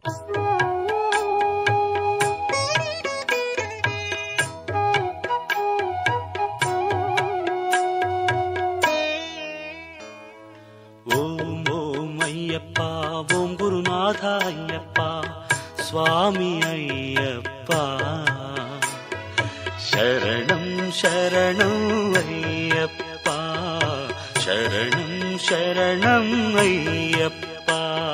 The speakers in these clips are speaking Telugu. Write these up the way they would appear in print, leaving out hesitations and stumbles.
ఓం గురునాథ అయ్యప్ప స్వామి అయ్యప్ప శరణం శరణం అయ్యప్ప శరణం శరణం అయ్యప్ప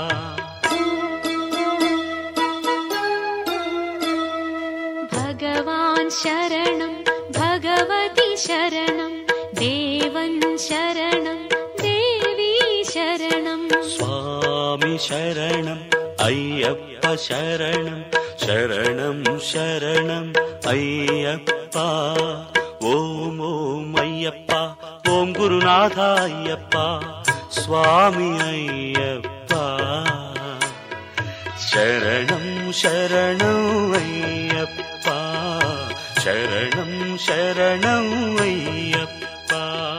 భగవాన్ శరణం భగవతి శరణం దేవన్ శరణం దేవీ శరణం స్వామి శరణం అయ్యప్ప శరణం శరణం శరణం అయ్యప్ప ఓం ఓం అయ్యప్ప ఓం గురునాథ అయ్యప్ప స్వామి అయ్యప్ప శరణం శరణం అయ్యప్ప శరణం శరణం అయ్యప్ప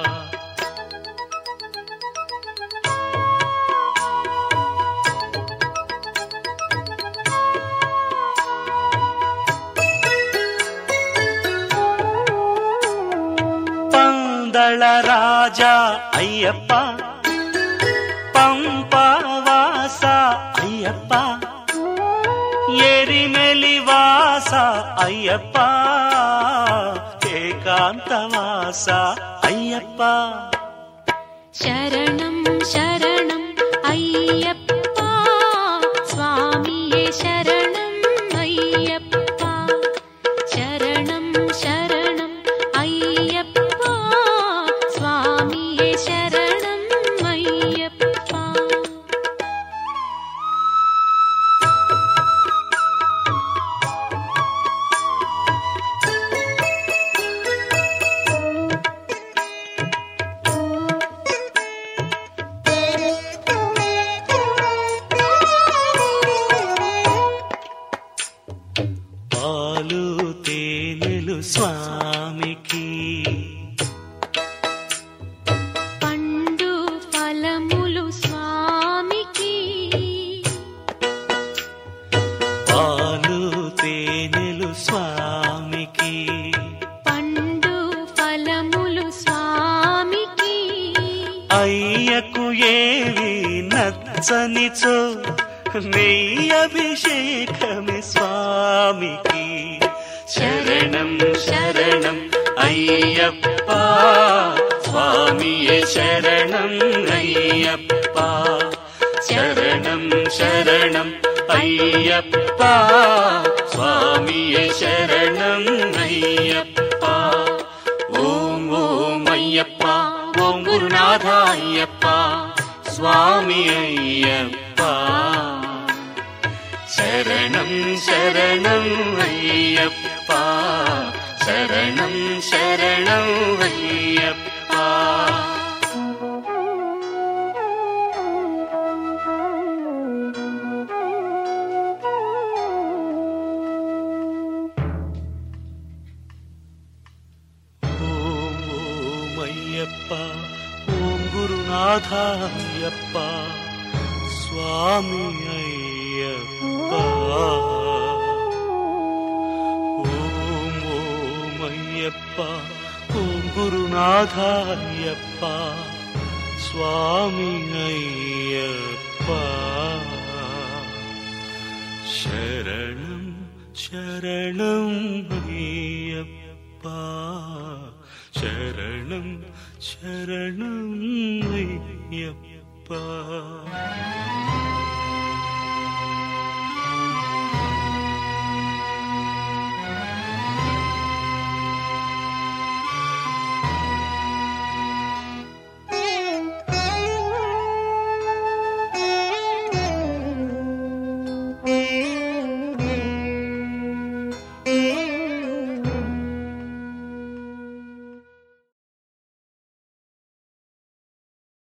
పందళ రాజా అయ్యప్ప పంపవాస అయ్యప్ప ఎరిమెలివాస అయ్యప్ప ఏకాంతవాస అయ్యప్ప శరణం శరణం అయ్యప్ప స్వామియే శరణం అయ్యప్ప శరణం శరణం అయ్యప్ప స్వామియే శరణం అయ్యప్ప పాలు తేనెలు స్వామికి పండు ఫలములు స్వామికి పాలు తేనెలు స్వామికి పండు ఫలములు స్వామికి అయ్యకు ఏవి నచ్చనిచో నెయ్యభిషేకమే స్వామికి శరణం శరణం అయ్యప్ప స్వామియే శరణం అయ్యప్ప శరణం శరణం అయ్యప్ప స్వామియే శరణం అయ్యప్ప ఓం ఓం అయ్యప్ప ఓం గురునాథ అయ్యప్ప స్వామి అయ్యప్ప శరణం శరణం అయ్యప్ప శరణం శరణం అయ్యప్ప ఓం ఓం అయ్యప్ప ఓం గురునాథ అయ్యప్ప స్వామి అయ్యప్ప ఓం ఓం అయ్యప్ప ఓం గురునాథ అయ్యప్ప స్వామి అయ్యప్ప శరణం శరణం అయ్యప్ప శరణం శరణం అయ్యప్ప